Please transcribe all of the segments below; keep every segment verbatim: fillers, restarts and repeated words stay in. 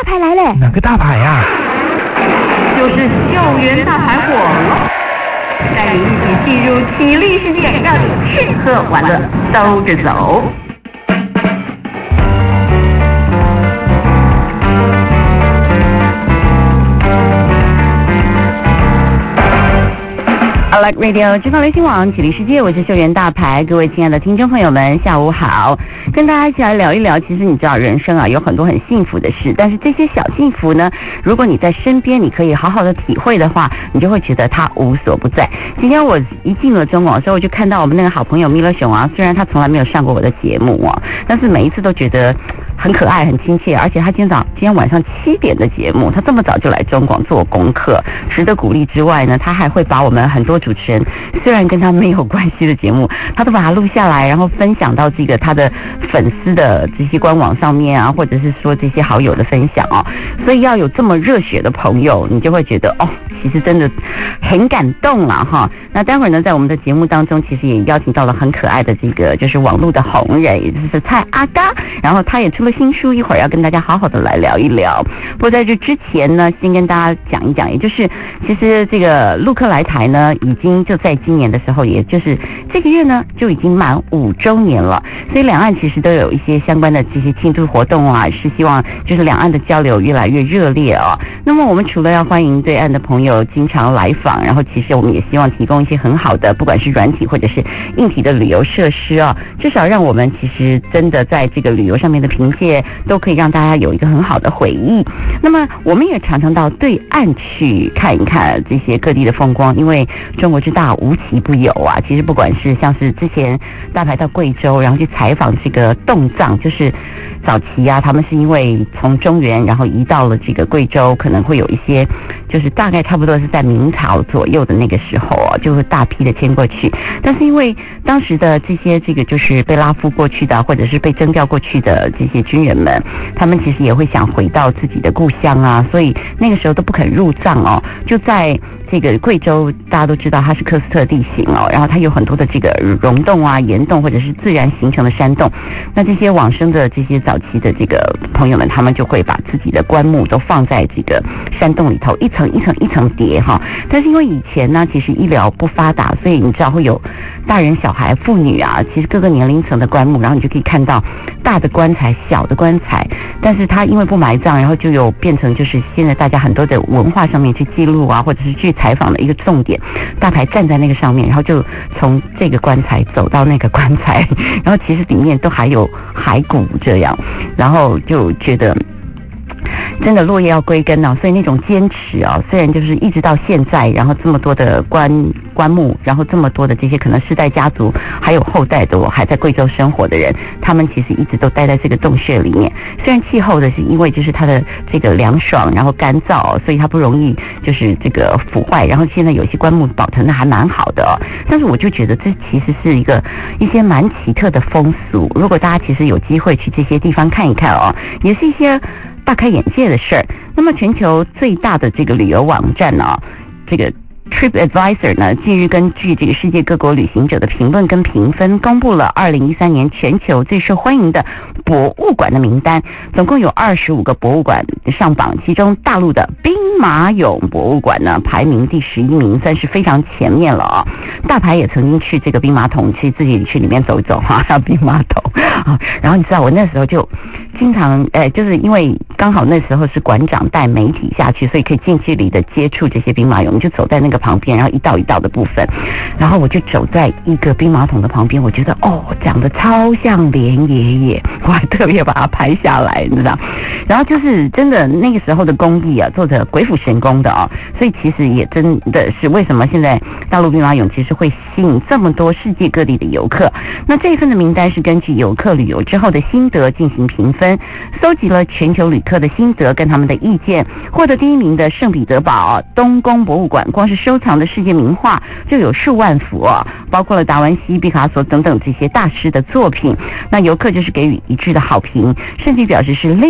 牌来了。 哪个大牌啊？ 就是校园大牌火了，带你一起进入体力世界，让你吃喝玩乐兜着走。I Like Radio 直方流行网体力世界，我是秀媛大牌，各位亲爱的听众朋友们，下午好，跟大家一起来聊一聊。其实你知道，人生啊有很多很幸福的事，但是这些小幸福呢，如果你在身边，你可以好好的体会的话，你就会觉得它无所不在。今天我一进了中广的时候，我就看到我们那个好朋友米勒熊啊，虽然他从来没有上过我的节目啊，但是每一次都觉得很可爱、很亲切，而且他今天早今天晚上七点的节目，他这么早就来中广做功课，值得鼓励之外呢，他还会把我们很多主持人虽然跟他没有关系的节目，他都把它录下来，然后分享到这个他的粉丝的这些官网上面啊，或者是说这些好友的分享哦。所以要有这么热血的朋友，你就会觉得哦，其实真的很感动啦哈。那待会儿呢，在我们的节目当中，其实也邀请到了很可爱的这个就是网络的红人，也就是蔡阿嘎，然后他也出了新书，一会儿要跟大家好好的来聊一聊。不过在这之前呢，先跟大家讲一讲，也就是其实这个陆客来台呢，已经就在今年的时候，也就是这个月呢，就已经满五周年了。所以两岸其实都有一些相关的这些庆祝活动啊，是希望就是两岸的交流越来越热烈啊。那么我们除了要欢迎对岸的朋友经常来访，然后其实我们也希望提供一些很好的，不管是软体或者是硬体的旅游设施啊，至少让我们其实真的在这个旅游上面的凭借都可以让大家有一个很好的回忆。那么我们也常常到对岸去看一看这些各地的风光，因为中国之大无奇不有啊。其实不管是像是之前大排到贵州，然后去采访这个侗藏，就是早期啊，他们是因为从中原然后移到了这个贵州，可能会有一些就是大概差不多是在明朝左右的那个时候啊，就会大批的迁过去。但是因为当时的这些这个就是被拉夫过去的，或者是被征调过去的这些军人们，他们其实也会想回到自己的故乡啊，所以那个时候都不肯入藏哦，就在这个贵州，大家都知道它是喀斯特地形哦，然后它有很多的这个溶洞啊、岩洞或者是自然形成的山洞。那这些往生的这些早期的这个朋友们，他们就会把自己的棺木都放在这个山洞里头，一层一层一层叠哈。但是因为以前呢，其实医疗不发达，所以你知道会有大人、小孩、妇女啊，其实各个年龄层的棺木，然后你就可以看到大的棺材、小的棺材。但是它因为不埋葬，然后就有变成就是现在大家很多的文化上面去记录啊，或者是去采访的一个重点。大牌站在那个上面，然后就从这个棺材走到那个棺材，然后其实里面都还有骸骨这样，然后就觉得真的落叶要归根啊，所以那种坚持啊，虽然就是一直到现在，然后这么多的棺棺木，然后这么多的这些可能世代家族，还有后代的我还在贵州生活的人，他们其实一直都待在这个洞穴里面。虽然气候的是因为就是它的这个凉爽，然后干燥，所以它不容易就是这个腐坏，然后现在有些棺木保存的还蛮好的哦。但是我就觉得这其实是一个一些蛮奇特的风俗，如果大家其实有机会去这些地方看一看哦，也是一些大开眼界的事儿。那么全球最大的这个旅游网站呢、啊，这个 TripAdvisor 呢，近日根据这个世界各国旅行者的评论跟评分，公布了二零一三年全球最受欢迎的博物馆的名单，总共有二十五个博物馆上榜，其中大陆的兵马俑博物馆呢排名第十一名，算是非常前面了啊。大牌也曾经去这个兵马桶，去自己去里面走一走哈，还有兵马桶啊。然后你知道我那时候就经常呃，就是因为刚好那时候是馆长带媒体下去，所以可以近距离的接触这些兵马俑，你就走在那个旁边，然后一道一道的部分，然后我就走在一个兵马桶的旁边，我觉得哦，长得超像连爷爷，我还特别把它拍下来，你知道。然后就是真的那个时候的工艺啊，做的鬼斧神工的啊，所以其实也真的是为什么现在大陆兵马俑其实会吸引这么多世界各地的游客。那这一份的名单是根据游客旅游之后的心得进行评分，搜集了全球旅客的心得跟他们的意见，获得第一名的圣彼得堡东宫博物馆，光是收藏的世界名画就有数万幅哦，包括了达文西、毕卡索等等这些大师的作品。那游客就是给予一致的好评，甚至表示是令人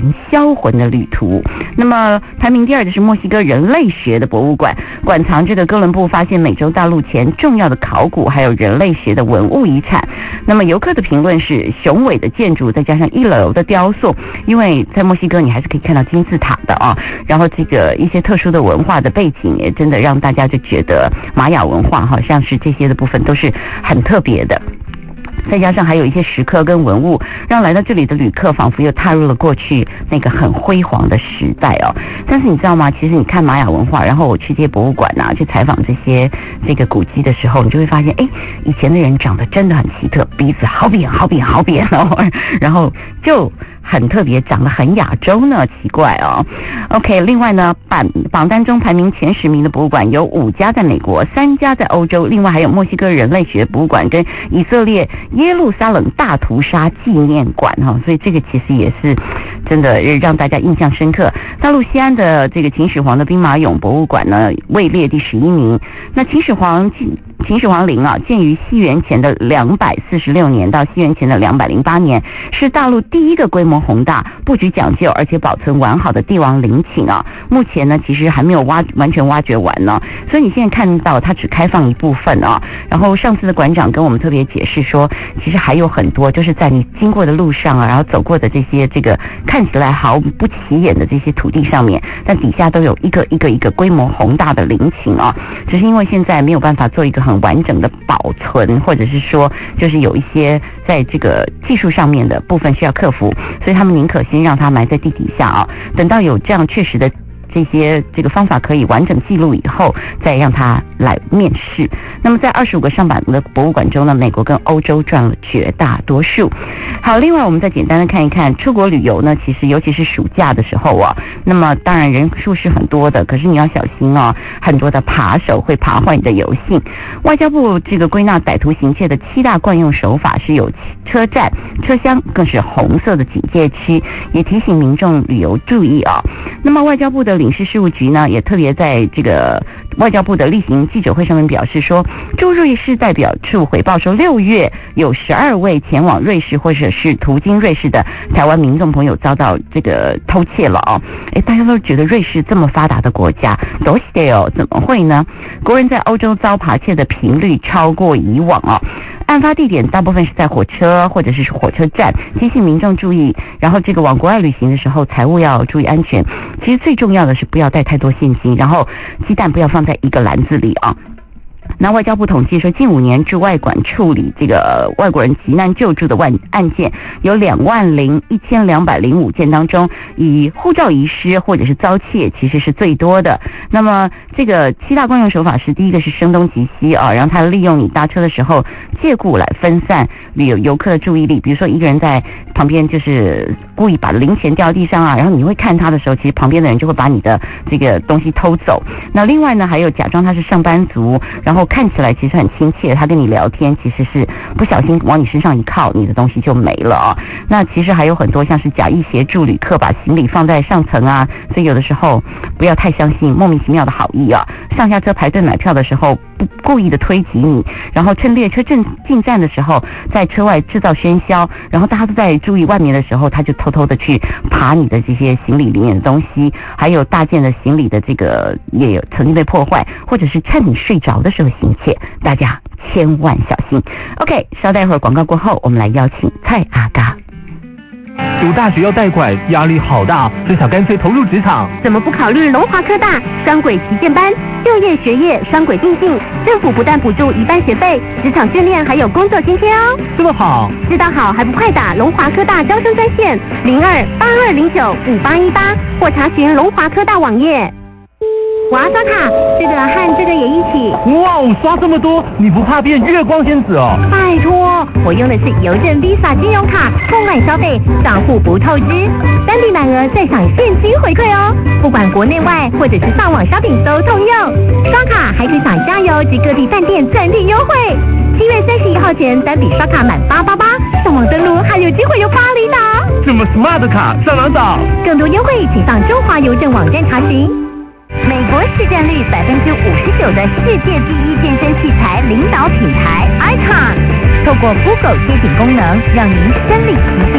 人销魂的旅途。那么排名第二的是墨西哥人类学的博物馆，馆藏这个哥伦布发现美洲大陆前重要的考古还有人类学的文物遗产。那么游客的评论是雄伟的建筑再加上一楼的雕塑，因为在墨西哥你还是可以看到金字塔的啊，然后这个一些特殊的文化的背景也真的让大家就觉得玛雅文化好像是这些的部分都是很特别的。再加上还有一些石刻跟文物，让来到这里的旅客仿佛又踏入了过去那个很辉煌的时代哦。但是你知道吗？其实你看玛雅文化，然后我去这些博物馆啊，去采访这些这个古迹的时候，你就会发现，哎，以前的人长得真的很奇特，鼻子好扁好扁好扁哦，然后就很特别，长得很亚洲呢，奇怪哦。OK， 另外呢，榜榜单中排名前十名的博物馆有五家在美国，三家在欧洲，另外还有墨西哥人类学博物馆跟以色列耶路撒冷大屠杀纪念馆哈、哦，所以这个其实也是真的让大家印象深刻。大陆西安的这个秦始皇的兵马俑博物馆呢，位列第十一名。那秦始皇秦始皇陵啊，建于西元前的两百四十六年到西元前的两百零八年，是大陆第一个规模宏大、布局讲究而且保存完好的帝王陵寝啊。目前呢，其实还没有挖完全挖掘完呢，所以你现在看到它只开放一部分啊。然后上次的馆长跟我们特别解释说，其实还有很多就是在你经过的路上啊，然后走过的这些这个看起来毫不起眼的这些土地上面，但底下都有一个一个一个规模宏大的陵寝啊。只是因为现在没有办法做一个很完整的保存，或者是说就是有一些在这个技术上面的部分需要克服，所以他们宁可先让它埋在地底下啊，等到有这样确实的这些这个方法可以完整记录以后，再让它来面世。那么在二十五个上榜的博物馆中呢，美国跟欧洲占了绝大多数。好，另外我们再简单的看一看出国旅游呢，其实尤其是暑假的时候啊，那么当然人数是很多的，可是你要小心哦，很多的扒手会扒坏你的游兴。外交部这个归纳歹徒行窃的七大惯用手法是有车站、车厢更是红色的警戒区，也提醒民众旅游注意啊。那么外交部的领事事务局呢，也特别在这个外交部的例行记者会上面表示说，驻瑞士代表处回报说，六月有十二位前往瑞士或者是途经瑞士的台湾民众朋友遭到这个偷窃了哦。哎，大家都觉得瑞士这么发达的国家，どうしてよ？怎么会呢？国人在欧洲遭扒窃的频率超过以往哦。案发地点大部分是在火车或者是火车站，提醒民众注意。然后这个往国外旅行的时候，财务要注意安全。其实最重要的是不要带太多现金，然后鸡蛋不要放在一个篮子里啊。那外交部统计说，近五年驻外馆处理这个外国人急难救助的案件有两万零一千两百零五件当中，以护照遗失或者是遭窃其实是最多的。那么这个七大惯用手法是，第一个是声东击西啊，然后他利用你搭车的时候借故来分散旅游游客的注意力，比如说一个人在旁边就是故意把零钱掉地上啊，然后你会看他的时候，其实旁边的人就会把你的这个东西偷走。那另外呢，还有假装他是上班族，然后看起来其实很亲切，他跟你聊天，其实是不小心往你身上一靠，你的东西就没了啊。那其实还有很多像是假意协助旅客把行李放在上层啊，所以有的时候不要太相信莫名其妙的好意啊。上下车排队买票的时候不故意的推挤你，然后趁列车正进站的时候在车外制造喧嚣，然后大家都在注意外面的时候，他就偷偷的去爬你的这些行李里面的东西，还有大件的行李的这个也有曾经被破坏，或者是趁你睡着的时候行窃，大家千万小心。 OK， 稍待一会儿广告过后，我们来邀请蔡阿嘎。 读大学要贷款，压力好大，真想干脆投入职场。 怎么不考虑龙华科大双轨旗舰班，就业学业双轨并进，政府不但补助一半学费，职场训练还有工作津贴哦。 这么好， 知道好还不快打龙华科大招生专线零二八二零九五八一八，或查询龙华科大网页。我要刷卡，这个和这个也一起。 哇，我刷这么多，你不怕变月光仙子哦？ 拜托，我用的是邮政 Visa 金融卡，空管消费，账户不透支，单笔满额再享现金回馈哦。不管国内外或者是上网 shopping 都通用，刷卡还可以享加油及各地饭店餐厅优惠。七月三十一号前单笔刷卡满八八八，上网登录还有机会有巴厘岛。 这么 smart 的卡上哪找？ 更多优惠请上中华邮政网站查询。美国市占率百分之五十九的世界第一健身器材领导品牌 Icon， 透过 Google 街景功能，让您身临其境，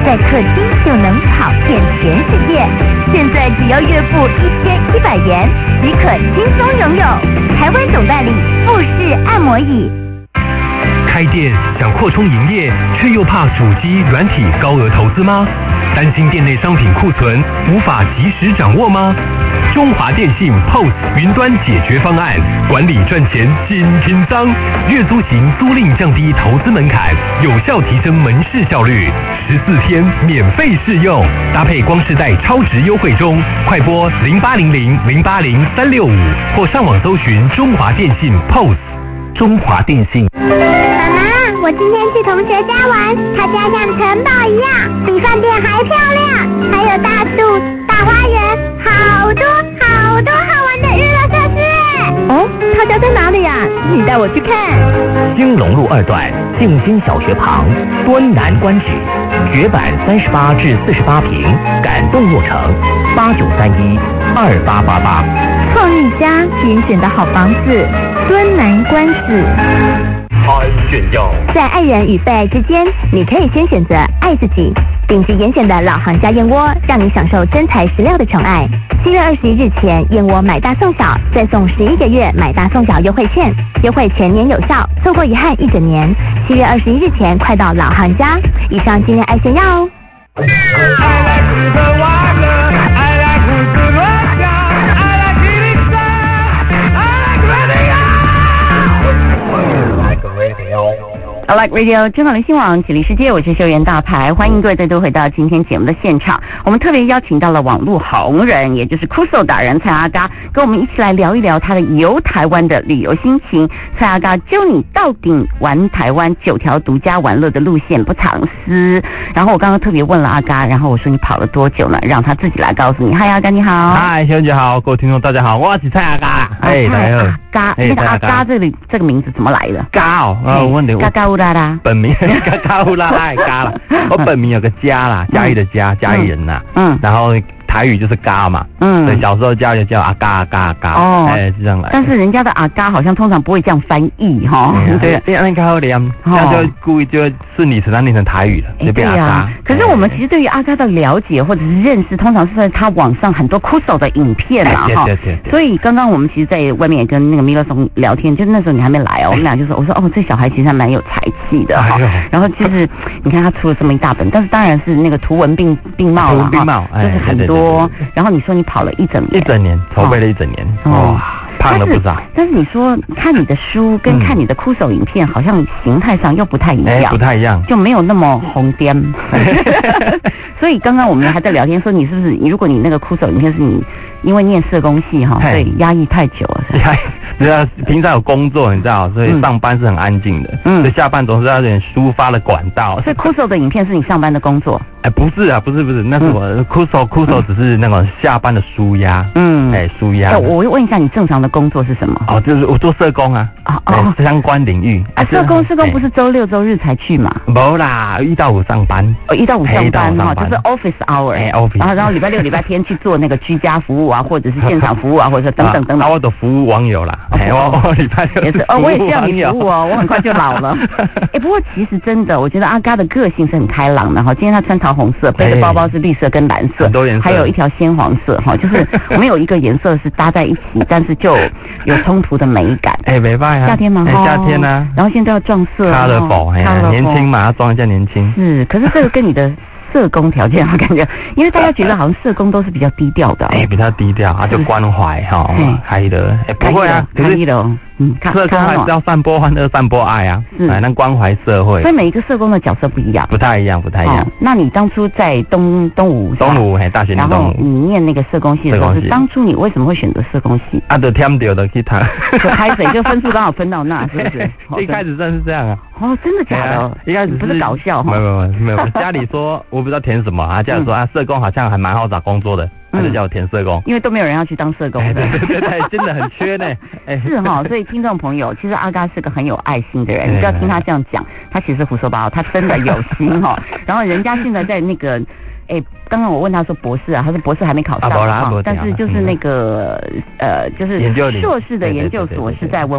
在客厅就能跑遍全世界。现在只要月付一千一百元，即可轻松拥有台湾总代理富士按摩椅。 开店想扩充营业，却又怕主机软体高额投资吗？担心店内商品库存无法及时掌握吗？中华电信 P O S 云端解决方案，管理赚钱新轻松，月租型租赁降低投资门槛，有效提升门市效率，十四天免费试用，搭配光世代超值优惠中，快拨零八零零零八零三六五或上网搜寻中华电信 P O S。中华电信。 妈妈，我今天去同学家玩，他家像城堡一样，比饭店还漂亮，还有大树、大花园，好多好多好玩的娱乐设施耶！ 哦，他家在哪里呀？你带我去看。 兴隆路二段静心小学旁，端南官址，绝版三十八至四十八平，感动落成，八九三一二八八八。 创意家严选的好房子，敦南官子。 爱炫耀， 在爱人与被爱之间，你可以先选择爱自己。顶级严选的老行家燕窝，让你享受真材实料的宠爱。七月二十一日前，燕窝买大送小，再送十一个月买大送小优惠券，优惠全年有效，错过遗憾一整年。七月二十一日前，快到老行家。以上今天爱炫耀哦。I like radio， 中广流行网体力世界，我是秀媛大牌，欢迎各位再度回到今天节目的现场。我们特别邀请到了网络红人，也就是 Kuso 达人蔡阿嘎，跟我们一起来聊一聊他的游台湾的旅游心情。蔡阿嘎揪你到顶玩台湾九条独家玩乐的路线不藏私。然后我刚刚特别问了阿嘎，然后我说你跑了多久呢？让他自己来告诉你。嗨，阿嘎你好。 嗨，秀媛姐好，各位听众大家好，我是蔡阿嘎。 哎，大家好。 阿嘎，那个阿嘎这里这个名字怎么来的？ 嘎哦，啊，我问你， 嘎嘎乌拉拉， 本名嘎嘎乌拉拉嘎啦，我本名有个嘉啦，嘉义的嘉，嘉义人呐，嗯，然后台语就是嘎嘛，嗯，所以小时候叫就叫阿嘎阿嘎阿嘎，哦，哎，是这样来。 但是人家的阿嘎好像通常不会这样翻译哈， 对，这样那个好念，这样就故意就顺理成章念成台语了，就变阿嘎。 可是我们其实对于阿嘎的了解或者是认识，通常是在他网上很多酷手的影片嘛，哈，对对对。所以刚刚我们其实在外面也跟那个米勒松聊天，就那时候你还没来哦，我们俩就说，我说哦，这小孩其实还蛮有才气的哈。然后就是你看他出了这么一大本，但是当然是那个图文并并茂了哈，就是很多。然后你说你跑了一整年， 一整年筹备了一整年，哇，胖了不少。 但是你说看你的书跟看你的酷手影片，好像形态上又不太一样， 不太一样， 就没有那么红颠。所以刚刚我们还在聊天说，你是不是如果你那个酷手影片是你因为念社工系哈，所以压抑太久了， 压抑。对啊，平常有工作你知道，所以上班是很安静的，嗯，所以下班总是要有点抒发的管道。 所以酷手的影片是你上班的工作？ 哎，不是啊，不是不是，那是我酷手酷手只是那种下班的抒压，嗯，哎，抒压。 我问一下，你正常的工作是什么？ 哦，就是我做社工啊，哦哦，相关领域啊。社工社工不是周六周日才去嘛？ 没啦，一到五上班。 哦，一到五上班哈，就是 office hour。哎 ，office。然后然后礼拜六礼拜天去做那个居家服务啊，或者是现场服务啊，或者是等等等等。 啊，我都服务网友啦。哎，我礼拜六也是哦，我也需要你服务哦，我很快就老了。哎，不过其实真的，我觉得阿嘎的个性是很开朗的哈。今天他穿桃红色，背的包包是绿色跟蓝色， 很多颜色， 还有一条鲜黄色哈，就是没有一个颜色是搭在一起，但是就有冲突的美感。 哎，没办法， 夏天嘛， 夏天呢， 然后现在要撞色， 他的宝，年轻嘛，要装一下年轻。 是，可是这个跟你的社工条件，我感觉，因为大家觉得好像社工都是比较低调的， 哎，比较低调，他就关怀哈，开的，哎，不会啊， 可是嗯， 社工还是要散播欢乐、散播爱啊，哎，那关怀社会。 所以每一个社工的角色不一样， 不太一样，不太一样。 那你当初在东东吴， 东吴嘿，大学念东吴， 你念那个社工系的时候，是当初你为什么会选择社工系？ 啊，就添掉的去谈， 就开水就分数刚好分到那，是不是？ 一开始真是这样啊。 哦，真的假的？ 一开始不是搞笑哈？ 没有没有没有，家里说我不知道填什么啊，家里说啊，社工好像还蛮好找工作的。他就叫我填社工， 因为都没有人要去当社工， 对对对对，真的很缺呢。 哎，是哈，所以听众朋友，其实阿嘎是个很有爱心的人，你不要听他这样讲，他其实胡说八道，他真的有心哈。然后人家现在在那个，哎，刚刚我问他说博士啊，他说博士还没考上哈，但是就是那个呃，就是硕士的研究所是在文化。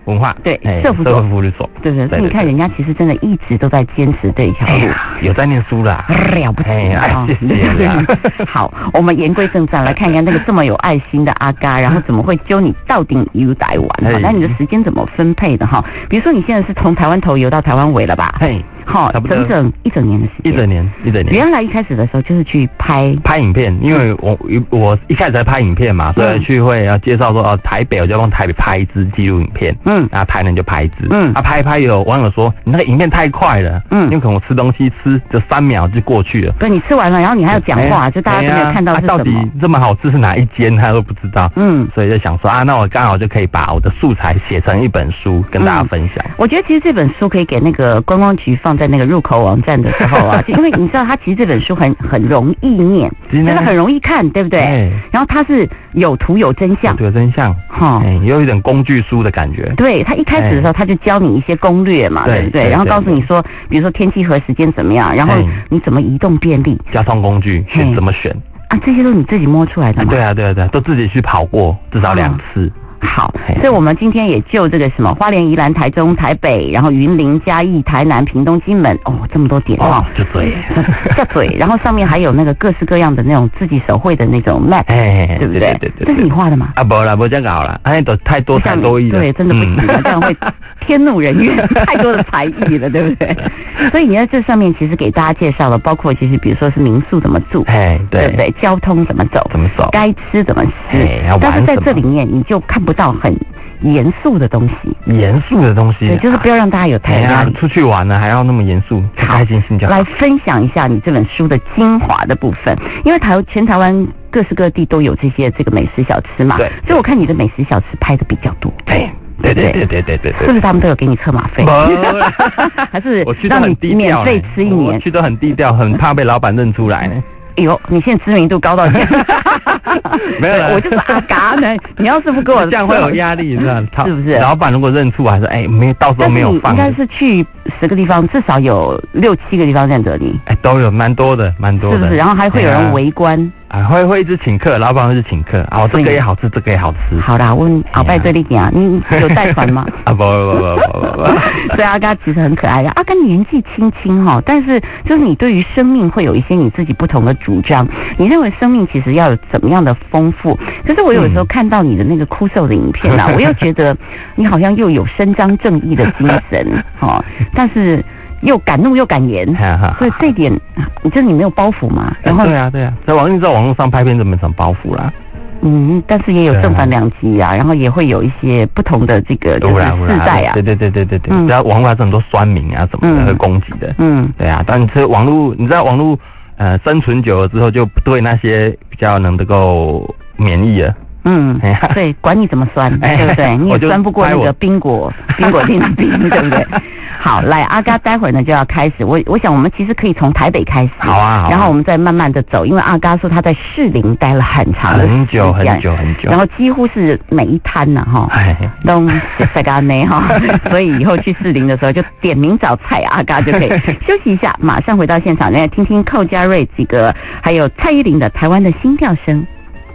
文化， 对，社福社福福利所， 对对，所以你看人家其实真的一直都在坚持这一条路， 有在念书啦， 了不起啊！ 谢谢啦。 好，我们言归正传，来看一看那个这么有爱心的阿嘎，然后怎么会揪你到底游台湾？那你的时间怎么分配的哈？比如说你现在是从台湾头游到台湾尾了吧？ 嘿。 好，整整一整年的时间， 一整年，一整年。 原来一开始的时候就是去拍拍影片，因为我我一开始在拍影片嘛，所以去会要介绍说哦，台北我就用台北拍一支纪录影片，嗯，啊台南就拍一支，嗯，啊拍一拍有网友说你那个影片太快了，嗯，因为可能我吃东西吃就三秒就过去了， 对，你吃完了，然后你还要讲话，就大家都没有看到是什么， 到底这么好吃是哪一间他都不知道，嗯，所以就想说啊，那我刚好就可以把我的素材写成一本书跟大家分享。 我觉得其实这本书可以给那个观光局放在那个入口网站的时候啊，因为你知道它其实这本书很很容易念，真的很容易看，对不对？然后它是有图有真相， 有真相，哈，有一点工具书的感觉。 对，他一开始的时候他就教你一些攻略嘛，对不对？然后告诉你说，比如说天气和时间怎么样，然后你怎么移动便利， 交通工具选怎么选啊，这些都是你自己摸出来的吗？ 对啊，对啊，对啊，都自己去跑过至少两次。 好，所以我们今天也就这个什么花莲、宜兰、台中、台北，然后云林、嘉义、台南、屏东、金门，哦，这么多点哦，就对， 就对。然后上面还有那个各式各样的那种自己手绘的那种 map， 哎，对不对？对对对，这是你画的吗？ 啊，不啦，不这样搞了，哎，都太多才多艺了， 对，真的不行，这样会天怒人怨，太多的才艺了，对不对？所以你在这上面其实给大家介绍了，包括其实比如说是民宿怎么住，哎，对不对？交通怎么走，怎么走，该吃怎么吃，但是在这里面你就看不到很严肃的东西， 严肃的东西， 对，就是不要让大家有太压力。 出去玩了还要那么严肃，开开心心就好。 来分享一下你这本书的精华的部分，因为台全台湾各式各地都有这些这个美食小吃嘛，对，所以我看你的美食小吃拍的比较多。 对对对对对对对， 是不是他们都有给你车马费？还是让你免费吃一年？ 我去都很低调，很怕被老板认出来呢。 哎呦，你现在知名度高到这样， 没有， 我就是阿嘎呢。你要是不给我， 这样会有压力，是吧？ 是不是？ 老板如果认出来说，哎，没，到时候没有放。 应该是去十个地方，至少有六七个地方认得你。 哎，都有，蛮多的，蛮多的。 是不是？然后还会有人围观。 啊，会会一直请客，老板会一直请客啊，这个也好吃，这个也好吃。 好啦，问鳌拜对你讲，你有带团吗？ 啊，不不不不不不。 所以阿嘎其实很可爱的，阿嘎年纪轻轻哈，但是就是你对于生命会有一些你自己不同的主张。你认为生命其实要有怎么样的丰富？可是我有时候看到你的那个哭瘦的影片啊，我又觉得你好像又有伸张正义的精神哈，但是。又敢怒又敢言，所以这一点，你就是你没有包袱嘛。然后对啊对啊，在网你在网络上拍片怎么什么包袱啦？ 嗯，但是也有正反两极啊，然后也会有一些不同的这个就是世代啊。 对对对对对对，你知道网络还是很多酸民啊什么的会攻击的。嗯，对啊，但是网络你知道网络呃生存久了之后，就对那些比较能够免疫了。 嗯，对，管你怎么酸，对不对？你也酸不过那个冰果冰果冰的冰，对不对？好，来阿嘎，待会儿呢就要开始。我我想我们其实可以从台北开始， 好啊， 然后我们再慢慢的走，因为阿嘎说他在士林待了很长的时间， 很久很久很久， 然后几乎是每一摊呐哈，都在干内哈，所以以后去士林的时候就点名找蔡阿嘎就可以。休息一下，马上回到现场，来听听寇家瑞几个，还有蔡依林的《台湾的心跳声》。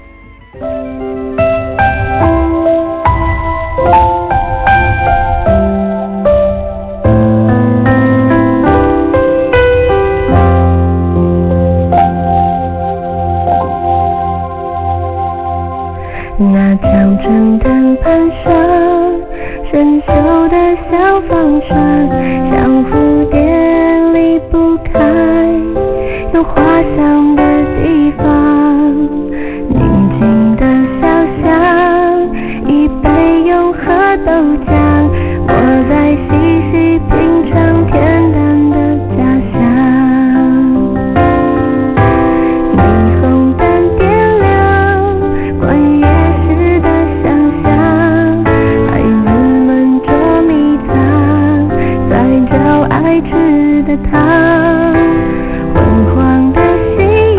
那江城灯盘上，生锈的小方船，像蝴蝶离不开有花香的地方。宁静的小巷，一杯永和豆浆，我在细细品尝恬淡的家乡。霓虹灯点亮，关夜市的想象，孩子们捉迷藏，在找爱吃的糖。昏黄的夕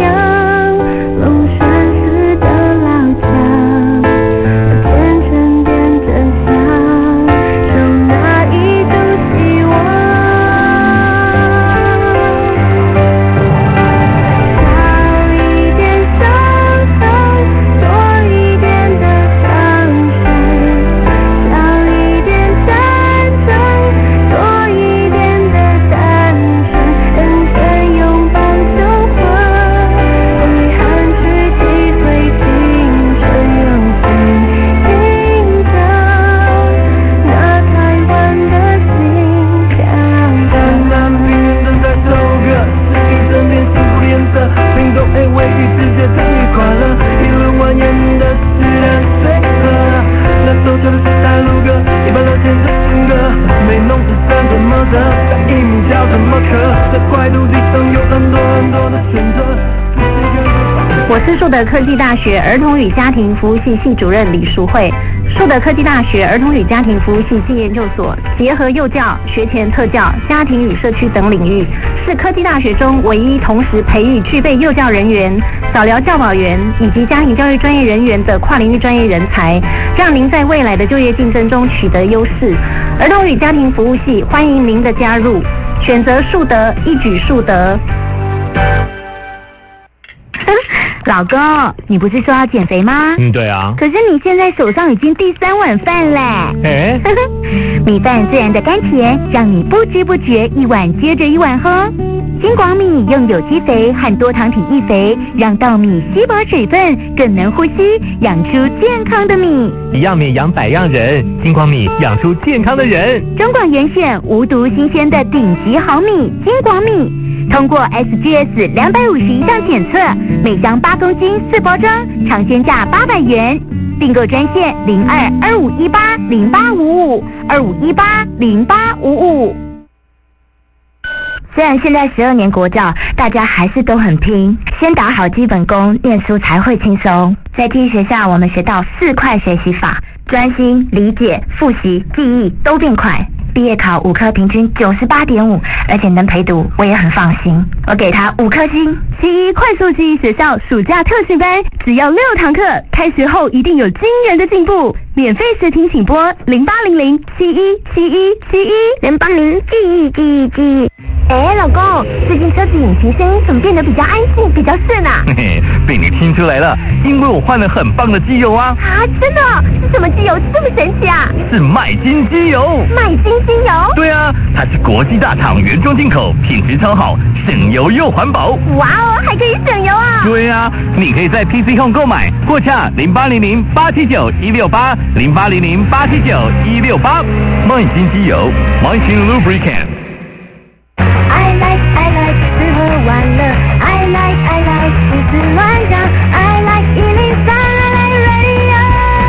我是树德科技大学儿童与家庭服务系系主任李淑慧。树德科技大学儿童与家庭服务系系研究所结合幼教、学前特教、家庭与社区等领域，是科技大学中唯一同时培育具备幼教人员、早疗教保员以及家庭教育专业人员的跨领域专业人才，让您在未来的就业竞争中取得优势。儿童与家庭服务系欢迎您的加入，选择树德，一举树德。 老公，你不是说要减肥吗？ 嗯，对啊。 可是你现在手上已经第三碗饭嘞。 哎， 米饭自然的甘甜，让你不知不觉一碗接着一碗喝。金广米用有机肥和多糖体易肥，让稻米吸饱水分，更能呼吸，养出健康的米。 一样米养百样人，金广米养出健康的人。 中广严选无毒新鲜的顶级好米金广米。通过 S G S 两百五十一项检测，每箱八公斤四包装，尝鲜价八百元。订购专线零二二五一八零八五五二五一八零八五五。虽然现在十二年国教，大家还是都很拼，先打好基本功，念书才会轻松。在第一学校，我们学到四快学习法，专心、理解、复习、记忆都变快。毕业考五科平均九十八点五，而且能陪读，我也很放心。我给他五颗星。 七一快速记忆学校暑假特训班，只要六堂课，开学后一定有惊人的进步。免费试听请拨零八零零七一七一七一零八零记忆记忆记忆。哎，老公，最近车子引擎声音怎么变得比较安静，比较顺啊？ 嘿嘿，被你听出来了，因为我换了很棒的机油啊！ 啊，真的？是什么机油这么神奇啊？ 是麦金机油。 麦金机油？ 对啊，它是国际大厂原装进口，品质超好，省油又环保。 哇哦，还可以省油啊！ 对啊，你可以在 P C Home 购买，或洽零八零零八七九一六八零八零零八七九一六八。麦金机油，麦金 Lubricant。I like I like 吃喝玩乐 I like I like 胡思乱想 I like 一零三 I like radio。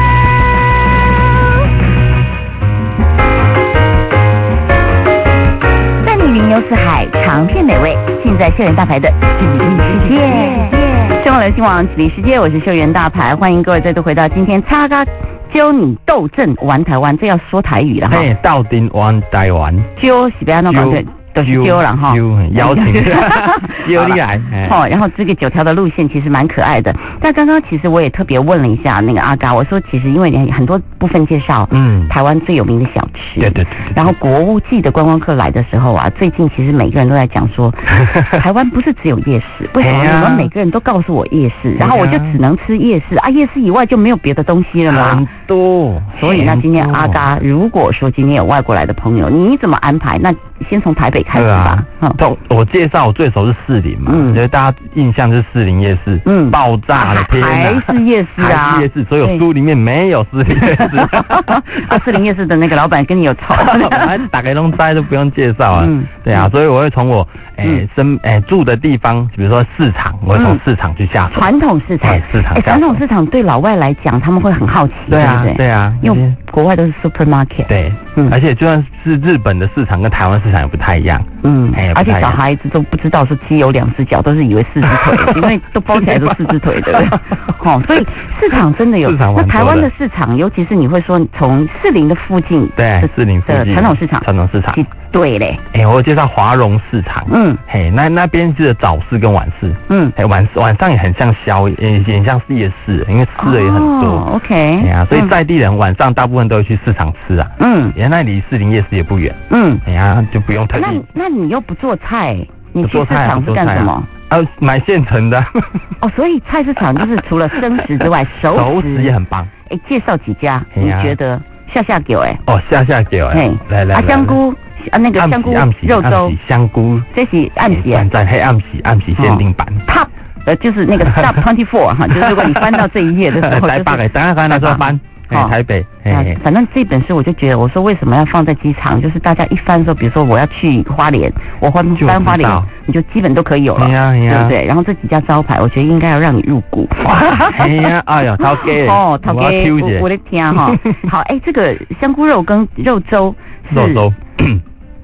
带你云游四海，尝遍美味，尽在秀园大牌的指力世界。中国流行网指力世界，我是秀园大牌，欢迎各位再度回到今天擦嘎揪你斗阵玩台湾，这要说台语了哈。 嘿，斗阵玩台湾， 揪是不要弄搞对。都是揪了哈， 邀请揪你来。 哦，然后这个九条的路线其实蛮可爱的。但刚刚其实我也特别问了一下那个阿嘎，我说其实因为很多部分介绍，嗯，台湾最有名的小吃， 对对对。 然后国务记的观光客来的时候啊，最近其实每个人都在讲说，台湾不是只有夜市，为什么你们每个人都告诉我夜市，然后我就只能吃夜市啊？夜市以外就没有别的东西了吗？ 很多。 所以那今天阿嘎，如果说今天有外国来的朋友，你怎么安排？那先从台北开始吧。 嗯，我介绍我最熟是士林嘛，嗯，觉得大家印象就是士林夜市，嗯，爆炸了，天哪， 还是夜市啊， 还是夜市，所有书里面没有士林夜市。 啊，士林夜市的那个老板跟你有仇， 打开龙斋都不用介绍啊，嗯，对啊，所以我会从我诶生诶住的地方，比如说市场，我会从市场去下手。 传统市场， 市场， 传统市场对老外来讲，他们会很好奇， 对啊， 对对啊， 因为国外都是 supermarket， 对，嗯，而且就算是日本的市场跟台湾市场也不太一样， 嗯，而且小孩子都不知道说鸡有两只脚，都是以为四只腿，因为都包起来都四只腿的，哦，所以市场真的有。那台湾的市场，尤其是你会说从士林的附近， 对，士林附近的传统市场， 传统市场， 对嘞。 哎，我介绍华荣市场，嗯，嘿，那那边是早市跟晚市，嗯，哎，晚晚上也很像宵夜，也很像是夜市，因为吃的也很多。 哦 ，OK， 哎呀，所以在地人晚上大部分都会去市场吃啊，嗯，原来离士林夜市也不远，嗯，哎呀，就不用特地。 那那你又不做菜？你去市场是干什么？ 呃、啊，买现成的。 哦，所以菜市场就是除了生食之外，熟食熟食也很棒。 哎，介绍几家，你觉得下下给哎？ 哦，下下给哎，来来， 啊香菇啊那个香菇肉粥， 香菇， 这是暗喜啊， 在黑暗喜暗喜限定版 ，Top， 呃就是那个 Top 二十四 哈，就是如果你翻到这一页的时候， 来八个，等下刚才那时候翻。哦，台北， 哎，反正这本书我就觉得，我说为什么要放在机场？就是大家一翻说，比如说我要去花莲，我翻翻花莲，你就基本都可以有了，对不对？然后这几家招牌，我觉得应该要让你入股。 哎呀，哎呀，陶哥， 哦，陶哥，我我的天哈，好，哎，这个香菇肉跟肉粥， 肉粥，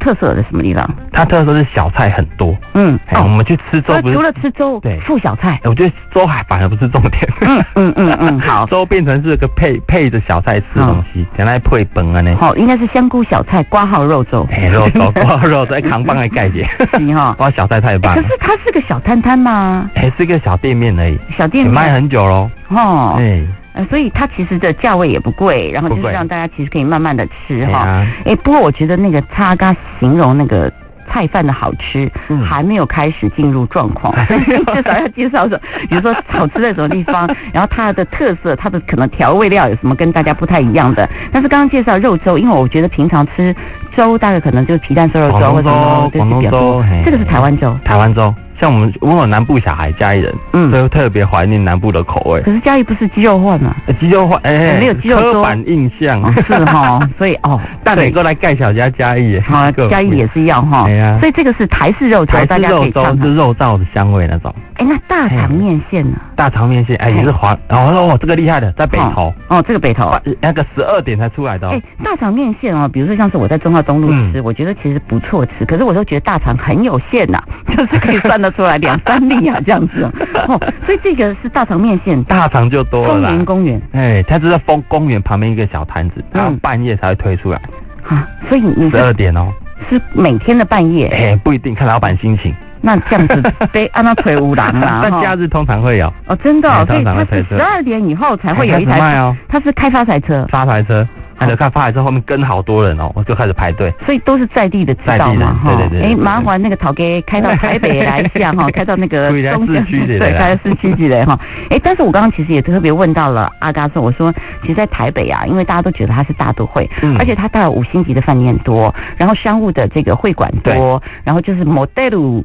特色的什么地方？ 它特色是小菜很多。嗯，哎、哦，我们去吃粥不是， 除了吃粥， 对， 附小菜。 我觉得粥还反而不是重点。 嗯嗯嗯嗯，好， 粥变成是个配配着小菜吃的东西，原来配饭啊呢。 好，应该是香菇小菜挂号肉粥。 哎，肉粥挂号肉粥，扛棒来盖点。 你哈， 哇，小菜太棒。 可是它是个小摊摊吗？ 哎，是个小店面而已。 小店面卖很久喽。 哦。哎。呃，所以它其实的价位也不贵，然后就是让大家其实可以慢慢的吃哈。哎、啊，不过我觉得那个叉嘎形容那个菜饭的好吃，嗯、还没有开始进入状况，所以至少要介绍说，比如说好吃在什么地方，然后它的特色，它的可能调味料有什么跟大家不太一样的。但是刚刚介绍肉粥，因为我觉得平常吃粥大概可能就是皮蛋瘦肉粥或者什么， 广东粥， 这个是台湾粥， 台湾粥。像我们我有南部小孩嘉义人，嗯，所以特别怀念南部的口味。 可是嘉义不是鸡肉饭吗？ 鸡肉饭，哎、欸， 没有鸡肉粥。 刻板印象、 哦、是哈，所以哦， 但你过来盖小家嘉义， 好，嘉义也是要哈，对呀。所以这个是台式肉粥，大家可以尝尝。 是肉燥的香味那种。 哎，那大肠面线呢？ 大肠面线，哎，也是黄，哦哦，这个厉害的，在北投。 哦，这个北投， 那个十二点才出来的。 哎，大肠面线哦，比如说像是我在中华东路吃，我觉得其实不错吃，可是我都觉得大肠很有限呐，就是可以算得出来两三。厉啊，这样子哦，所以这个是大肠面线， 大肠就多了啦。 丰原公园， 哎，它是在丰公园旁边一个小摊子，然后半夜才会推出来。 啊，所以你十二点哦， 是每天的半夜？ 哎，不一定，看老板心情。 那这样子被按照推乌狼啦， 但假日通常会有哦，真的，所以它是十二点以后才会有一台卖哦， 它是开发财车， 发财车。还得看发财车后面跟好多人哦，我就开始排队， 所以都是在地的知道嘛， 对对对。 哎，麻烦那个陶给开到台北来一下哈，开到那个中市区的， 对，开到市区去的哈。哎，但是我刚刚其实也特别问到了阿嘎说，我说其实，在台北啊，因为大家都觉得它是大都会，嗯、而且它带有五星级的饭店多，然后商务的这个会馆多，然后就是 motel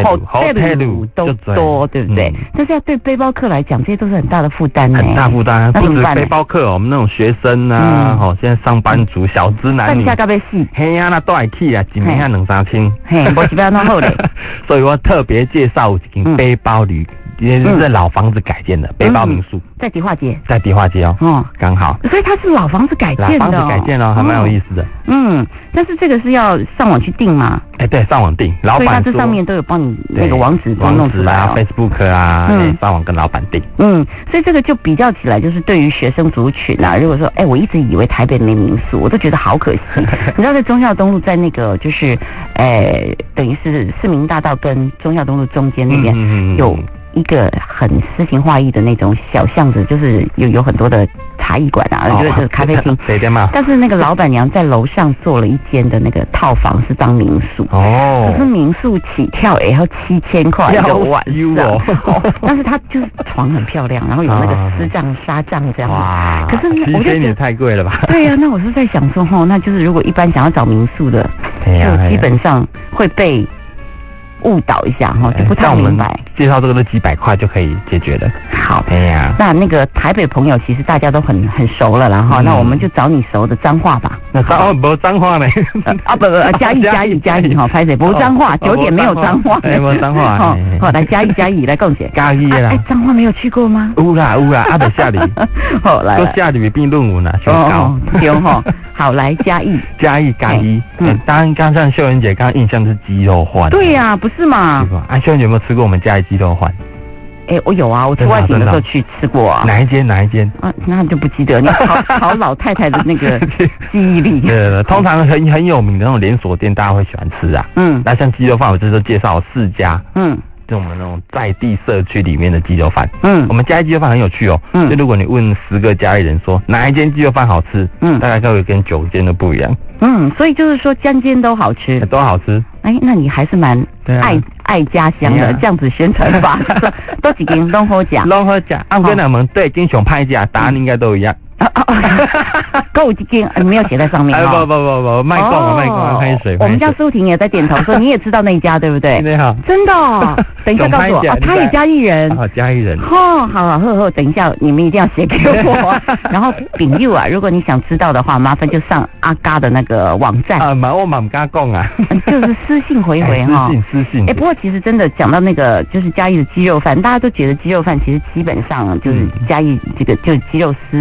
motel 都多，对不对？嗯、但是要对背包客来讲，这些都是很大的负担呢， 很大负担。不止背包客哦，我们那种学生啊，哦、嗯，现在上班族。小资男女，嘿呀，那都爱去啊，一名啊两三千， 嘿，我是不要那好嘞。 所以我特别介绍一间背包旅，也是在老房子改建的背包民宿， 在迪化街， 在迪化街哦，哦，刚好。 所以它是老房子改建的， 老房子改建哦，还蛮有意思的。 嗯，但是这个是要上网去订吗？ 哎，对，上网订，老板说，所以它这上面都有帮你那个网址网弄出来啊 ，Facebook 啊，嗯，上网跟老板订。 嗯，所以这个就比较起来，就是对于学生族群啊，如果说，哎，我一直以为台北没民宿，我都觉得好可惜。你知道，在忠孝东路，在那个就是，哎，等于是市民大道跟忠孝东路中间那边有一个很诗情画意的那种小巷子，就是有有很多的茶艺馆啊，我觉得是咖啡厅。 对的嘛。 但是那个老板娘在楼上做了一间的那个套房，是当民宿。哦。可是民宿起跳也要七千块一个晚上。哦。但是它就是床很漂亮，然后有那个丝帐、纱帐这样子。哇。可是我觉得也太贵了吧？ 对呀、啊，那我是在想说，哈，那就是如果一般想要找民宿的，就基本上会被误导一下哈，就不太明白。 介绍这个都几百块就可以解决的。 好， 哎呀， 那那个台北朋友其实大家都很很熟了啦哈、嗯，那我们就找你熟的彰化吧。 那彰化没彰化呢？ 啊不不，嘉义嘉义嘉义哈，拍谁不彰化？九点没有彰化， 没有彰化。 好，好来嘉义嘉义来共姐。 嘉义啦。 哎，彰化没有去过吗？ 有啦有啦，阿北下里。 好来。 都下里变论文啦，学高。 行哈，好来嘉义。 嘉义嘉义，嗯，当然刚像秀妍姐刚刚印象是鸡肉饭。 对呀，不是嘛？ 啊，秀妍姐有没有吃过我们嘉义鸡肉饭？ 哎、欸，我有啊，我出外景的时候去吃过啊。 哪一间？哪一间？ 啊，那就不记得。你考考老太太的那个记忆力。 对，通常很很有名的那种连锁店，大家会喜欢吃啊。嗯。那像鸡肉饭，我这时候介绍四家。嗯。就我们那种在地社区里面的鸡肉饭。嗯。我们嘉义鸡肉饭很有趣哦。嗯。就如果你问十个嘉义人说哪一间鸡肉饭好吃，嗯，大概都会跟九间都不一样。 嗯，所以就是说间间都好吃。 都好吃。 哎，那你还是蛮爱、啊、爱家乡的、啊、这样子宣传法，都几间都好讲， 都好讲。按跟我们对金熊派价，答案应该都一样。 购物基金没有写在上面哦。不不不不，卖光了卖光了，开水。 我们家苏婷也在点头说你也知道那一家对不对？ 你好， 真的、哦。等一下告诉我啊，他也嘉义人。 哦，嘉义人。 哦，好好好好，等一下你们一定要写给我。然后丙佑啊，如果你想知道的话，麻烦就上阿嘎的那个网站。 啊，嘛我嘛唔敢讲啊。 就是私信回回哈。 私信私信。 哎、欸，不过其实真的讲到那个就是嘉义的鸡肉饭，大家都觉得鸡肉饭其实基本上就是嘉义这个就是鸡肉丝。然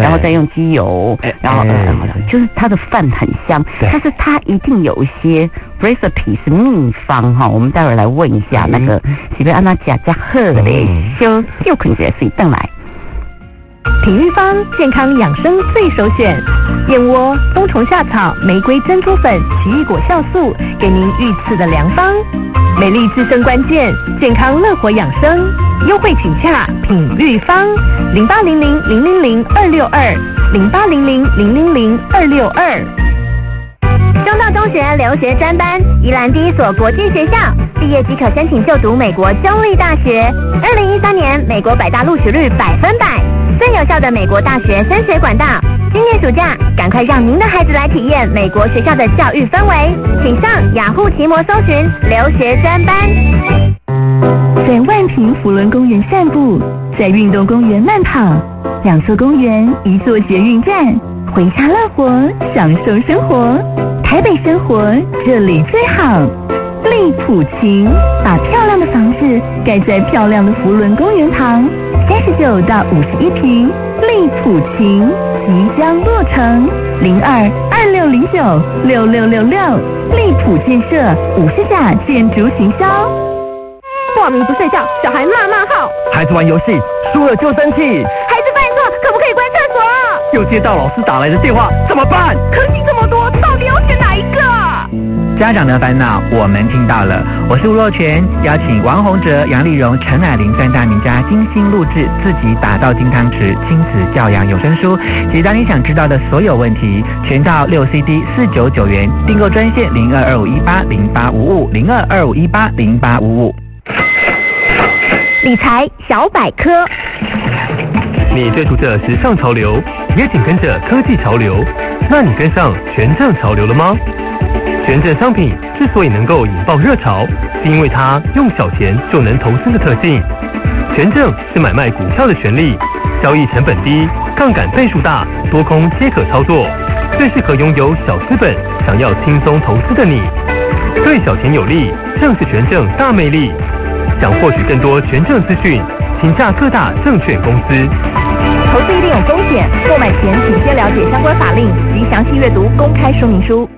然后再用鸡油，然后呃，就是它的饭很香，但是它一定有一些 recipe 是秘方哈，我们待会儿来问一下那个是不是按那加加好嘞，就就可能直接自己登来。 品玉芳健康养生最首选，燕窝、冬虫夏草、玫瑰珍珠粉、奇异果酵素，给您御赐的良方。美丽制胜关键，健康乐活养生，优惠请洽品玉芳零八零零零零零二六二零八零零零零零二六二。 中道中学留学专班，宜兰第一所国际学校，毕业即可申请就读美国州立大学。二零一三年美国百大录取率百分百，最有效的美国大学升学管道。今年暑假，赶快让您的孩子来体验美国学校的教育氛围，请上雅虎奇摩搜寻留学专班。 在万平福伦公园散步，在运动公园慢跑，两座公园，一座捷运站，回家乐活，享受生活。台北生活，这里最好。利普琴把漂亮的房子盖在漂亮的福伦公园旁，三十九到五十一坪，利普琴即将落成，零二二六零九六六六六，利普建设五十甲建筑行销。 过敏不睡觉，小孩骂骂号， 孩子玩游戏输了就生气， 孩子犯错可不可以关厕所？ 又接到老师打来的电话，怎么办？ 科技这么多，到底要选哪一个？ 家长的烦恼我们听到了，我是吴若权，邀请王洪哲、杨丽蓉、陈乃麟三大名家精心录制自己打造金汤匙亲子教养有声书，解答你想知道的所有问题，全套六 C D 四九九元，订购专线零二二五一八零八五五零二二五一八零八五五。 理财小百科， 你追逐着时尚潮流，也紧跟着科技潮流，那你跟上权证潮流了吗？权证商品之所以能够引爆热潮，是因为它用小钱就能投资的特性。权证是买卖股票的权利，交易成本低，杠杆倍数大，多空皆可操作，最适合拥有小资本、想要轻松投资的你。对小钱有利，正是权证大魅力。想获取更多权证资讯，请洽各大证券公司。 投资一定有风险，购买前请先了解相关法令及详细阅读公开说明书。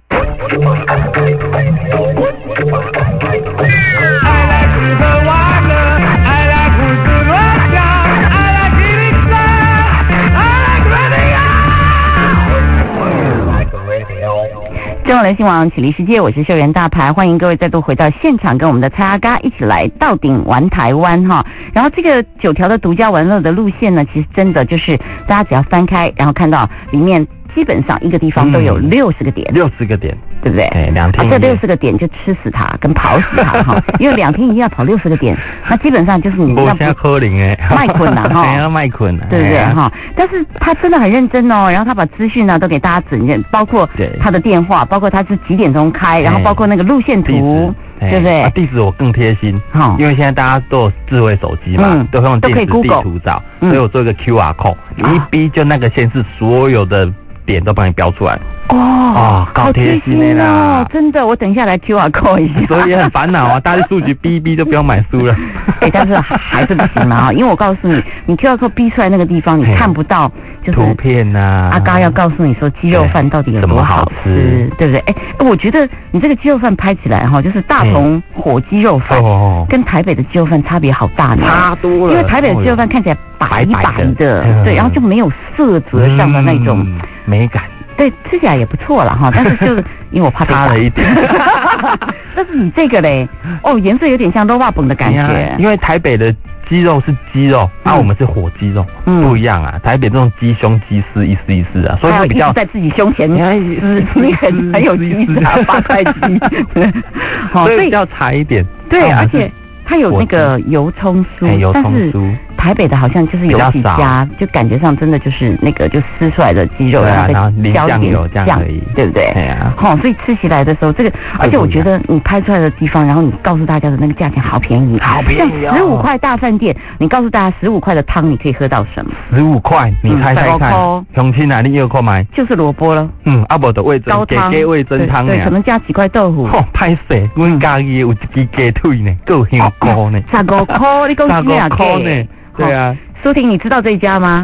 中国流行网启力世界，我是秀媛大牌，欢迎各位再度回到现场，跟我们的蔡阿嘎一起来到顶玩台湾哈。然后这个九条的独家玩乐的路线呢，其实真的就是大家只要翻开，然后看到里面基本上一个地方都有六十个点， 六十个点， 对不对？ 哎，两天、 啊、这六十个点就吃死它，跟跑死它哈，因为两天一夜要跑六十个点，那基本上就是你要不可能哎， 卖困难哈， 要卖困难， 对不对哈？但是他真的很认真哦，然后他把资讯呢都给大家整件，包括他的电话，包括他是几点钟开，然后包括那个路线图。对不对？ 啊、地址我更贴心，哦、因为现在大家都有智慧手机嘛，嗯、都会用电子地图找，所以我做一个 Q R code，、嗯、你一逼就那个县市所有的点都帮你标出来。 哦， 哦，好贴心的啦！ 真的，我等一下来 Q R code 一下。 所以也很烦恼啊，大家数据逼一逼就不用买书了。 哎，但是还是不行嘛哈，因为我告诉你，你 Q R code 逼出来那个地方，你看不到就是图片呐。 阿嘎要告诉你说鸡肉饭到底有多好吃，对不对？哎，我觉得你这个鸡肉饭拍起来哈，就是大同火鸡肉饭跟台北的鸡肉饭差别好大呢， 差多了。 因为台北的鸡肉饭看起来白白的，对，然后就没有色泽上的那种美感。 对，吃起来也不错啦哈，但是就是因为我怕被打了一点。 但是你这个嘞，哦，颜色有点像肉霸本的感觉。 因为台北的鸡肉是鸡肉，那、嗯啊、我们是火鸡肉，嗯、不一样啊。台北这种鸡胸鸡丝一丝一丝啊，所以比较在自己胸前撕，你很很有鸡丝啊，八块鸡， 所以比较柴一点。 对，而且它有那个油葱酥， 油葱酥。 台北的好像就是有几家，就感觉上真的就是那个就撕出来的鸡肉， 然后淋酱油这样而已， 对不对？对啊。好，所以吃起来的时候，这个而且我觉得你拍出来的地方，然后你告诉大家的那个价钱好便宜， 好便宜哦。 十五块大饭店，你告诉大家十五块的汤你可以喝到什么？ 十五块，你猜猜看，雄青哪里有购买？ 就是萝卜了。 嗯，阿伯的味噌给给味噌汤对，可能加几块豆腐。 哦，拍死，阮家己有一支鸡腿呢，够香高呢。 十五块，你讲几啊？ 呢？对啊。 舒婷，你知道这一家吗？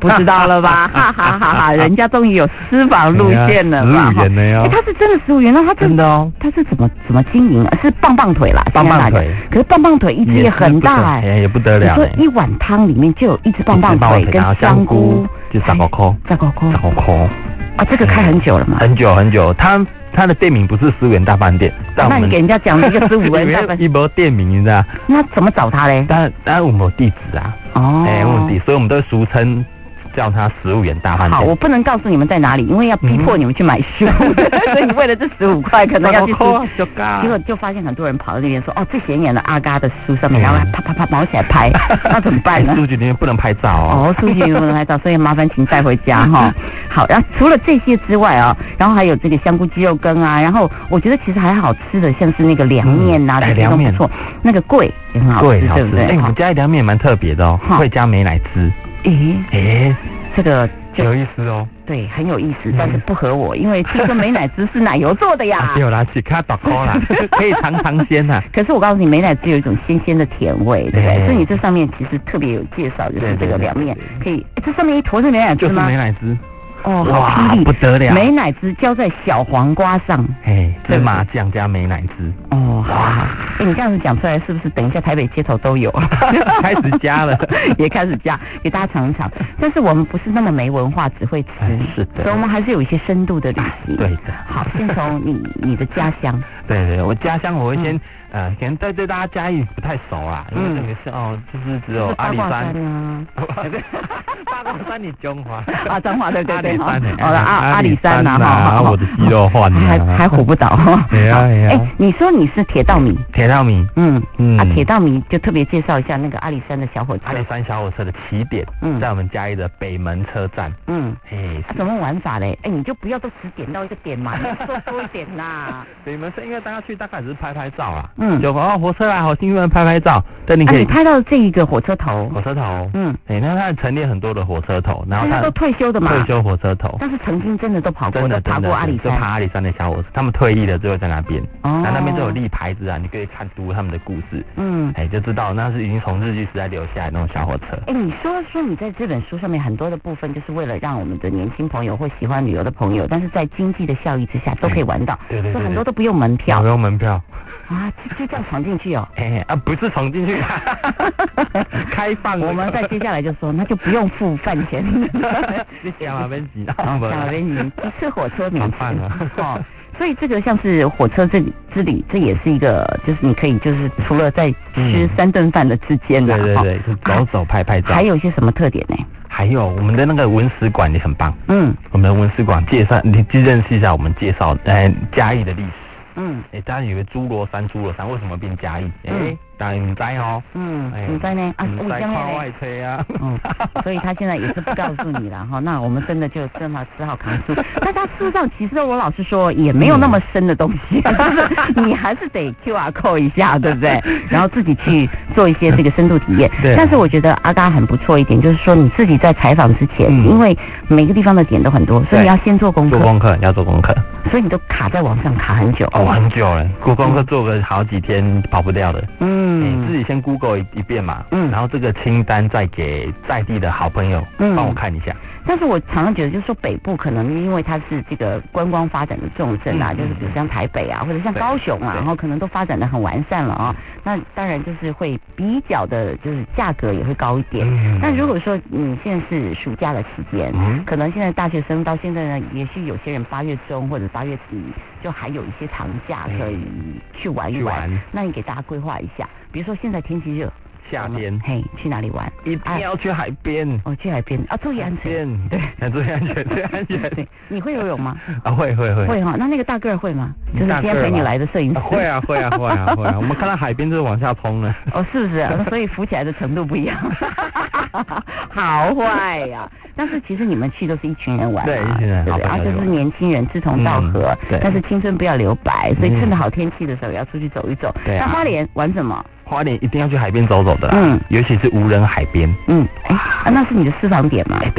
不知道了吧？哈哈哈哈！人家终于有私房路线了嘛！ 十五元的哟， 他是真的十五元，那他真的哦， 他是怎么怎么经营？是棒棒腿啦， 棒棒腿。 可是棒棒腿一只也很大哎， 也不得了。 你说一碗汤里面就有一只棒棒腿跟香菇， 就十五块， 十五块， 十五块。 啊，这个开很久了嘛？ 很久很久，他。他的店名不是十五元大饭店， 那你给人家讲那个十五元大饭店， 一波店名你知道？ 那怎么找他嘞？ 但但我们有地址啊， 哦， 哎，问题，所以我们都俗称叫它十五元大饭店。 好，我不能告诉你们在哪里，因为要逼迫你们去买书，所以为了这十五块，可能要去书。结果就发现很多人跑到那边说，哦，最显眼的阿嘎的书上面，然后啪啪啪毛起来拍，那怎么办呢？ 书局里面不能拍照哦。 哦，书局里面不能拍照，所以麻烦请带回家哈。好，然后除了这些之外啊，然后还有这个香菇鸡肉羹啊，然后我觉得其实还好吃的，像是那个凉面呐，这些都不错。那个桂也很好吃，对不对？ 哎，我们家凉面蛮特别的哦，会加美乃滋。 诶诶， 这个有意思哦。 对，很有意思，但是不合我，因为听说美乃滋是奶油做的呀。 没有啦，只看到抠啦，可以尝尝鲜呐。 可是我告诉你，美乃滋有一种鲜鲜的甜味，对不对？所以你这上面其实特别有介绍，就是这个凉面可以，这上面一坨是美乃滋吗？ 就是美乃滋。 哦，好霹雳， 不得了！ 美乃滋浇在小黄瓜上， 哎，芝麻酱加美乃滋。 哦，哇！哎，你这样子讲出来，是不是等一下台北街头都有？ 开始加了， 也开始加，给大家尝一尝。但是我们不是那么没文化，只会吃， 是的， 所以我们还是有一些深度的旅行。 对的。 好，先从你你的家乡。 对对，我家乡我会先。呃，可能对对大家嘉义不太熟啦，因为这个是哦，就是只有阿里山啊，八卦山你中华啊，彰化对对对， 阿里山哦阿阿里山呐哈，我的肌肉换还还唬不倒哈。 对啊对啊。 哎，你说你是铁道迷？ 铁道迷， 嗯嗯，啊铁道迷就特别介绍一下那个阿里山的小火车。 阿里山小火车的起点，嗯，在我们嘉义的北门车站，嗯，哎， 怎么玩法嘞？哎，你就不要都只点到一个点嘛，你说多一点呐。 北门是因为大家去大概只是拍拍照啊。嗯，就哦火车来，好兴奋，拍拍照。但你可以、啊、 你拍到这一个火车头， 火车头，嗯，哎、欸，那它陈列很多的火车头，然后它都退休的嘛， 退休火车头， 但是曾经真的都跑过，真的爬过阿里山， 就爬阿里山的小火车，他们退役了之后在那边，哦，那那边都有立牌子啊，你可以看读他们的故事，嗯，哎、欸，就知道那是已经从日据时代留下来那种小火车。 哎、欸，你说说你在这本书上面很多的部分，就是为了让我们的年轻朋友或喜欢旅游的朋友，但是在经济的效益之下都可以玩到，欸、 对, 对对对， 所以很多都不用门票， 不用门票。 啊，就就这样闯进去哦！ 哎、欸、啊，不是闯进去，开放。 我们再接下来就说，那就不用付饭钱。 下马边挤， 下马边挤，一次火车免费哦。 所以这个像是火车之之旅，这也是一个，就是你可以就是除了在吃三顿饭的之间的， 对对对，就走走拍拍照。 还有一些什么特点呢？ 还有我们的那个文史馆也很棒。嗯，我们的文史馆介绍，你去认识一下我们介绍呃嘉义的历史。嗯，哎、欸，大家以为诸罗山，诸罗山为什么变嘉义？哎、欸，当然唔知哦。嗯，唔知呢，啊， 唔知跨外车啊。 嗯，所以他现在也是不告诉你了哈。那我们真的就真的只好扛住。但他事实上，其实我老实说，也没有那么深的东西，嗯、你还是得 Q R code 一下，对不对？然后自己去做一些这个深度体验。对。但是我觉得阿嘎很不错一点，就是说你自己在采访之前，嗯、因为每个地方的点都很多，所以你要先做功课。 做功课要做功课。 所以你都卡在网上卡很久。 哦，很久了，做功课做个好几天跑不掉的。嗯，你自己先 Google 一, 一遍嘛，嗯，然后这个清单再给在地的好朋友，嗯，帮我看一下。 但是我常常觉得，就是说北部可能因为它是这个观光发展的重镇啊，嗯、就是比如像台北啊，或者像高雄啊，然后可能都发展的很完善了啊。那当然就是会比较的，就是价格也会高一点。嗯、但如果说你现在是暑假的期间，嗯、可能现在大学生到现在呢，也许有些人八月中或者八月底就还有一些长假可以去玩一玩。玩那你给大家规划一下，比如说现在天气热。 夏天， 嘿，去哪里玩？ 一定要去海边。 哦，去海边啊，注意安全。 对，要注意安全，注意安全。 对，你会游泳吗？ 啊，会会会。 会哈，那那个大个儿会吗？就是今天陪你来的摄影师。 会啊会啊会啊会啊，我们看到海边就是往下冲了。 哦，是不是？所以浮起来的程度不一样。好坏呀！但是其实你们去都是一群人玩， 对，一群人， 对啊，就是年轻人志同道合。对。但是青春不要留白，所以趁着好天气的时候也要出去走一走。对啊。那花莲玩什么？ 花莲一定要去海边走走的啦，嗯，尤其是无人海边， 嗯，哎、欸啊，那是你的私房点吗？ 哎、欸，对，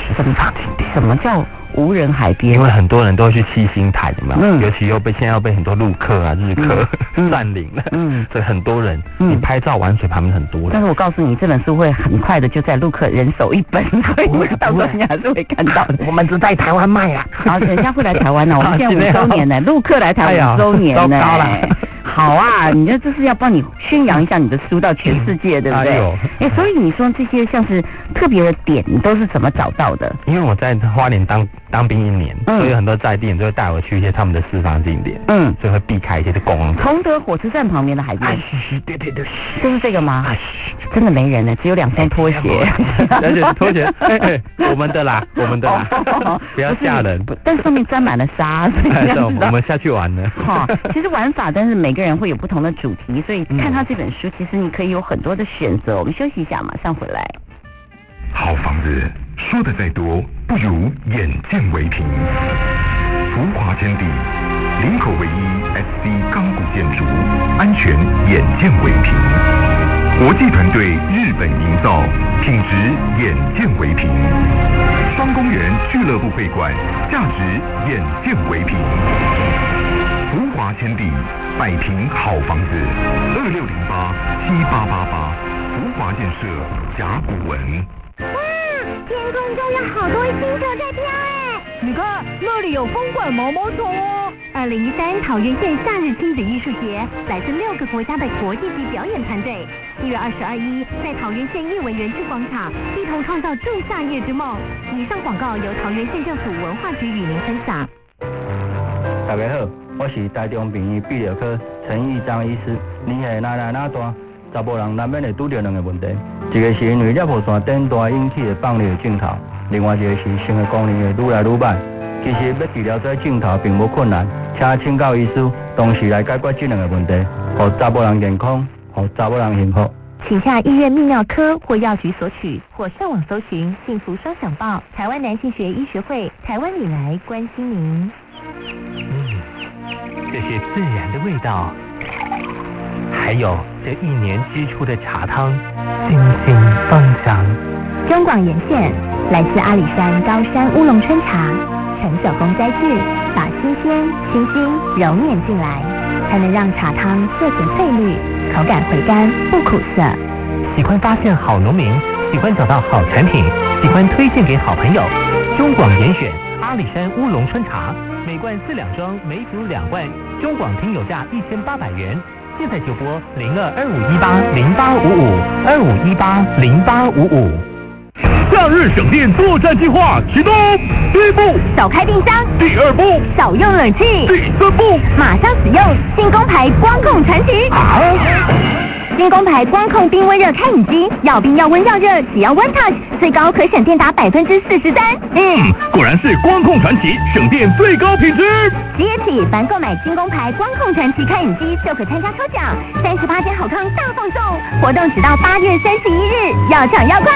什么放经典？ 什么叫无人海边？ 因为很多人都会去七星潭，有没有？ 嗯， 尤其又被现在又被很多陆客啊、日客占领了，嗯，所以很多人，你拍照玩水旁边很多人。 但是我告诉你，这本书会很快的就在陆客人手一本，所以到时候你还是会看到的。 我们只在台湾卖啊， 好，人家会来台湾呢，我们现在五周年呢，陆客来台湾五周年呢。好啊，你这这是要帮你宣扬一下你的书到全世界，对不对？哎，所以你说这些像是特别的点，你都是怎么找到的？ 因为我在花莲当当兵一年，所以很多在地人就会带我去一些他们的私房景点，嗯，所以会避开一些的公路。 崇德火车站旁边的海边， 对对对， 就是这个吗？真的没人呢，只有两双拖鞋， 而且拖鞋，我们的啦，我们的啦，不要吓人。 但上面沾满了沙， 我们下去玩呢。 哈，其实玩法，但是每个人会有不同的主题，所以看他这本书，其实你可以有很多的选择。我们休息一下，马上回来。 好房子说的再多，不如眼见为凭。福华天地，林口唯一 S C 钢骨建筑，安全眼见为凭。国际团队日本营造，品质眼见为凭。双公园俱乐部会馆，价值眼见为凭。福华天地，百平好房子，二六零八七八八八，福华建设甲骨文。 哇，天空中有好多星球在飘哎！ 你看那里有风管毛毛虫哦。二零一三桃园县夏日亲子艺术节，来自六个国家的国际级表演团队，一月二十二一在桃园县艺文园区广场，一同创造仲夏夜之梦。以上广告由桃园县政府文化局与您分享。 大家好，我是台中病院泌尿科陈义章医师。年岁哪来哪大，查甫人难免会拄到两个问题，一个是因为尿泡腺变大引起的放尿镜头，另外一个是生活功能会愈来愈慢。其实要治疗这镜头并无困难，请请教医师，同时来解决这两个问题，让查甫人健康，让查甫人幸福。 请下医院泌尿科或药局索取，或上网搜寻幸福双响报。台湾男性学医学会，台湾你来关心您。 嗯，这是自然的味道，还有这一年积出的茶汤，清新芳香。 中广沿线来自阿里山高山乌龙春茶，陈手工摘制，把新鲜、清新揉捻进来，才能让茶汤色泽翠绿，口感回甘不苦涩。 喜欢发现好农民，喜欢找到好产品，喜欢推荐给好朋友。中广严选阿里山乌龙春茶，每罐四两装，每组两罐，中广听友价一千八百元。现在就拨零二二五一八零八五五二五一八零八五五。 夏日省电作战计划启动，第一步少开冰箱， 第二步少用冷气， 第三步马上使用新工牌光控传奇。 啊！ 新工牌光控冰温热开饮机，要冰要温要热，只要 One Touch， 最高可省电达百分之四十三。 嗯，果然是光控传奇，省电最高品质。 即日起，凡购买新工牌光控传奇开饮机，就可参加抽奖，三十八天好康大放送，活动直到八月三十一日，要抢要快。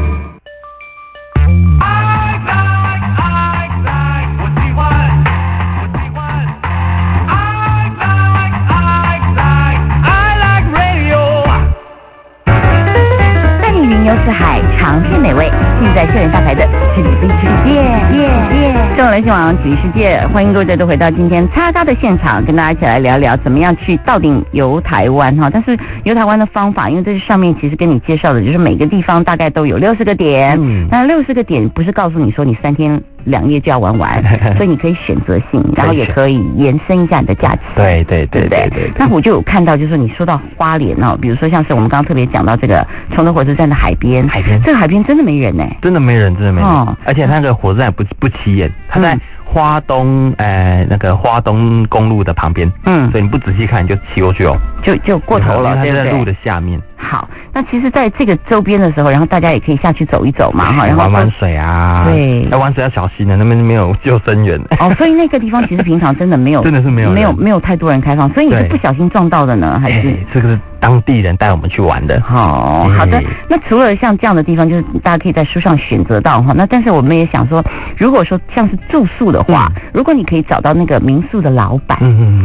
游四海，尝遍美味，尽在校园大牌的举例世界，耶耶！中国流行网举例世界，欢迎各位都回到今天叉叉的现场，跟大家一起来聊聊怎么样去到底游台湾哈。但是游台湾的方法，因为这上面其实跟你介绍的就是每个地方大概都有六十个点，嗯，那六十个点不是告诉你说你三天两夜就要玩完，所以你可以选择性，然后也可以延伸一下你的假期。 对对对对 对, 对, 对。 那我就有看到，就是你说到花莲哦，比如说像是我们刚刚特别讲到这个崇德火车站的海边， 海边这个海边真的没人呢， 真的没人，真的没人，哦、而且那个火车站不不起眼，它在花东呃那个花东公路的旁边，嗯，所以你不仔细看你就骑过去哦， 就就过头了， 对不对？它在路的下面。 好，那其实在这个周边的时候，然后大家也可以下去走一走嘛，哈，然后玩玩水啊， 对， 要玩水要小心的，那边没有救生员。 哦，所以那个地方其实平常真的没有， 真的是没有， 没有没有太多人开放，所以你是不小心撞到的呢，还是、 欸、这个是当地人带我们去玩的？ 好、哦，好的。那除了像这样的地方，就是大家可以在书上选择到哈。那但是我们也想说，如果说像是住宿的话，嗯、如果你可以找到那个民宿的老板，嗯嗯，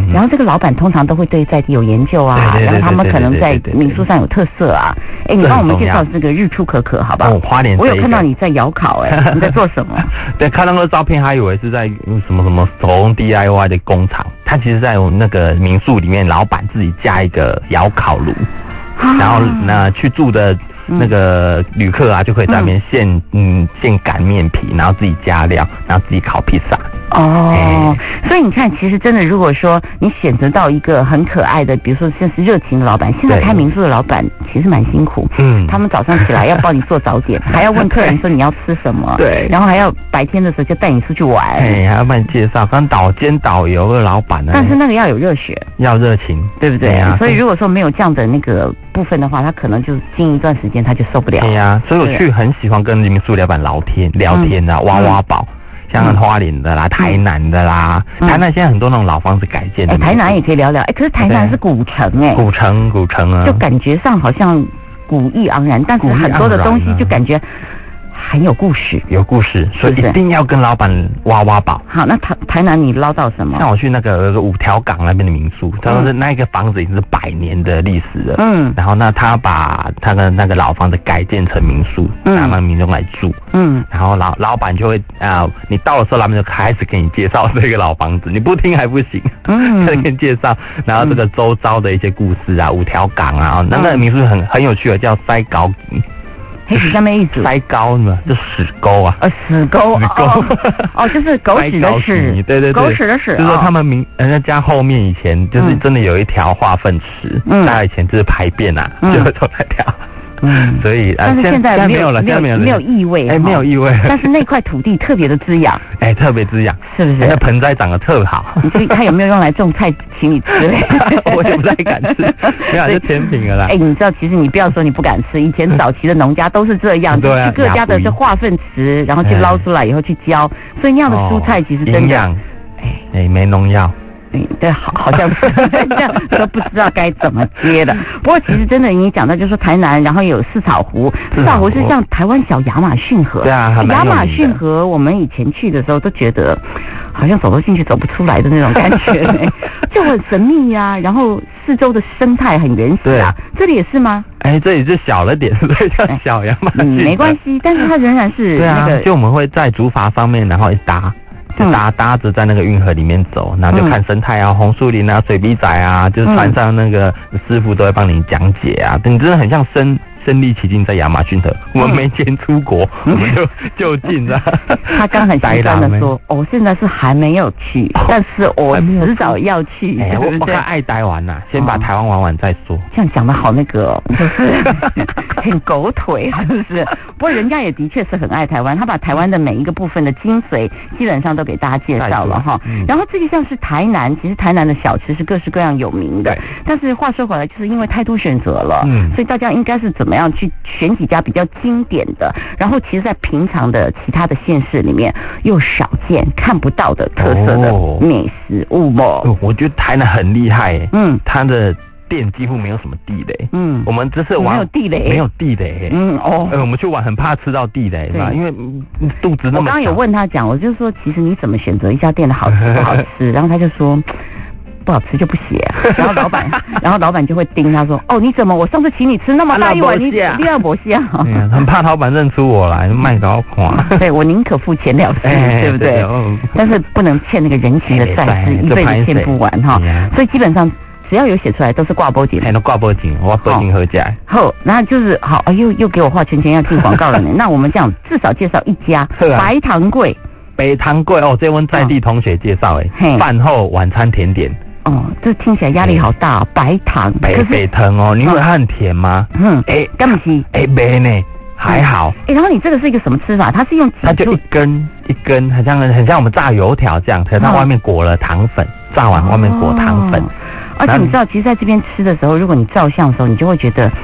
嗯，然后这个老板通常都会对在地有研究啊，对对对对对对对对，然后他们可能在民宿上有特色啊。哎，你帮我们介绍这个日出可可好不好？ 哦，花莲、這個。 我有看到你在窑烤，哎，你在做什么？ 对，看到那个照片还以为是在什么什么手工 D I Y 的工厂，他其实在那个民宿里面，老板自己加一个窑烤炉，啊、然后呢去住的。那个旅客啊，就可以在那边现嗯现擀面皮，然后自己加料，然后自己烤披萨。 哦，欸、所以你看，其实真的，如果说你选择到一个很可爱的，比如说像是热情的老板，现在开民宿的老板其实蛮辛苦。嗯，他们早上起来要帮你做早点，还要问客人说你要吃什么。对，然后还要白天的时候就带你出去玩。 哎，还要帮你介绍，刚导兼导游的老板呢。 但是那个要有热血， 要热情， 对不对？对啊。所以如果说没有这样的那个部分的话，他可能就经营一段时间他就受不了。 对呀、啊，所以我去很喜欢跟民宿老板聊天聊天啊，挖挖宝。像花莲的啦、嗯、台南的啦、嗯，台南现在很多那种老房子改建的。 哎、欸，台南也可以聊聊。哎、欸，可是台南是古城哎、欸， 古城古城啊， 就感觉上好像古意盎然，但是很多的东西就感觉很有故事， 有故事，所以一定要跟老板挖挖宝。 好，那台台南你捞到什么？ 像我去那个有个五条港那边的民宿，他说是那个房子已经是百年的历史了。嗯，然后呢，他把他的那个老房子改建成民宿，让、嗯、民众来住。嗯，然后老老板就会啊、呃，你到的时候，老板就开始给你介绍这个老房子，你不听还不行。嗯，开始给你介绍，然后这个周遭的一些故事啊，五条港啊，那个民宿很很有趣的，叫塞高吉。 黑是下面一组塞高嘛，就屎沟啊， 呃，屎沟，屎沟，哦, 哦，就是狗屎的屎， 对对对， 狗屎的屎， 就是说他们民人家家后面以前就是真的有一条化粪池，嗯，大家以前就是排便啊，嗯、就会走那条。嗯，所以但是现在没有了， 现在没有没有异味， 哎，没有异味。 但是那块土地特别的滋养， 哎，特别滋养， 是不是？ 那盆栽长得特好。 你去他有没有用来种菜，请你吃？ 我也不太敢吃，没有是甜品了啦。 哎，你知道，其实你不要说你不敢吃，以前早期的农家都是这样， 对啊， 去各家的是化粪池，然后去捞出来以后去浇，所以那样的蔬菜其实真的， 营养，哎哎，没农药。 嗯，对，好，好像是这样，都不知道该怎么接的。不过其实真的，你讲到就是说台南，然后有四草湖，四草湖是像台湾小亚马逊河。 对啊， 亚马逊河，我们以前去的时候都觉得好像走得进去走不出来的那种感觉，就很神秘呀、啊。然后四周的生态很原始啊，这里也是吗？ 哎，这里就小了点，所以叫小亚马逊、 嗯。没关系，但是它仍然是那个。 对啊，就我们会在竹筏上面，然后一搭。就搭搭着在那个运河里面走，然后就看生态啊、红树林啊、水笔仔啊，就是船上那个师傅都会帮你讲解啊，你真的很像身身临其境在亚马逊河。我们没钱出国，我们就就近了。 他刚很心酸的说：“我、哦、现在是还没有去，但是我迟早要去。 哎”我我还爱台湾呐，先把台湾玩完再说。 这样讲的好那个，就是很狗腿，是不是？不过人家也的确是很爱台湾，他把台湾的每一个部分的精髓基本上都给大家介绍了哈。嗯、然后这个像是台南，其实台南的小吃是各式各样有名的，但是话说回来，就是因为太多选择了，嗯，所以大家应该是怎么样去选几家比较经典的，然后其实在平常的其他的县市里面又少见看不到的特色的美食物嘛、 哦。我觉得台南很厉害，嗯，它的店几乎没有什么地雷，嗯，我们这次玩没有地雷， 没有地雷，嗯哦、呃，我们去玩很怕吃到地雷嘛，因为肚子那么小。 我刚刚有问他讲，我就说其实你怎么选择一家店的好吃不好吃，然后他就说。不好吃就不写、啊，然后老板，然后老板就会盯他说：“哦，你怎么？我上次请你吃那么大一碗，你第二不下。” 很怕老板认出我来卖到垮。 对，我宁可付钱了事，哎、对不对？对对但是不能欠那个人情的债，是一辈子欠不完哈。所以基本上只要有写出来，都是挂包景。 还能挂包景，我包景合起来。 好，那就是好，又又给我画圈圈，要进广告了呢。那我们这样至少介绍一家白糖柜。 白糖柜哦，这位在地同学介绍哎，饭后晚餐甜点。 哦，这听起来压力好大、哦。白糖， 白白糖哦，你以为它很甜吗？嗯，哎、欸， 干不起， 哎、欸，没呢，还好。 哎、欸，然后你这个是一个什么吃法？它是用它就一根一根，很像很像我们炸油条这样，可是它外面裹了糖粉，炸完外面裹糖粉。 而且你知道，其实在这边吃的时候，如果你照相的时候，你就会觉得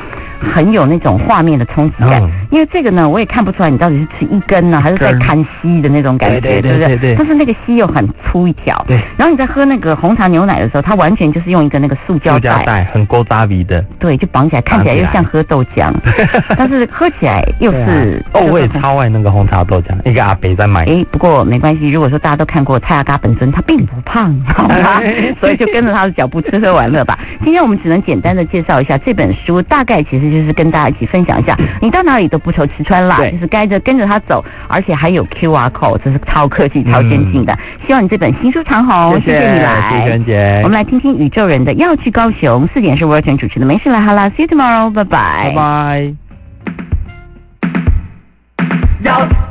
很有那种画面的冲击感。嗯、因为这个呢，我也看不出来你到底是吃一根呢，还是在看稀的那种感觉， 对对对对 对, 对。 但是那个稀又很粗一条。对。然后你在喝那个红茶牛奶的时候，它完全就是用一个那个塑胶袋， 塑胶袋很勾扎鼻的。 对，就绑起来，看起来又像喝豆浆，但是喝起来又是。 哦，我也超爱那个红茶豆浆，一个阿伯在买。 哎，不过没关系，如果说大家都看过蔡阿嘎本身，他并不胖，好吗？所以就跟着他的脚步吃喝玩乐吧。今天我们只能简单的介绍一下这本书，大概其实就是跟大家一起分享一下，你到哪里都不愁吃穿啦，就是该着跟着他走，而且还有 Q R code， 这是超科技、超先进的。嗯、希望你这本新书长红，谢谢你来， 谢谢萱姐。 我们来听听宇宙人的要去高雄，四点是沃全主持的，没事了，好啦 ，See you tomorrow， 拜拜， 拜拜。 要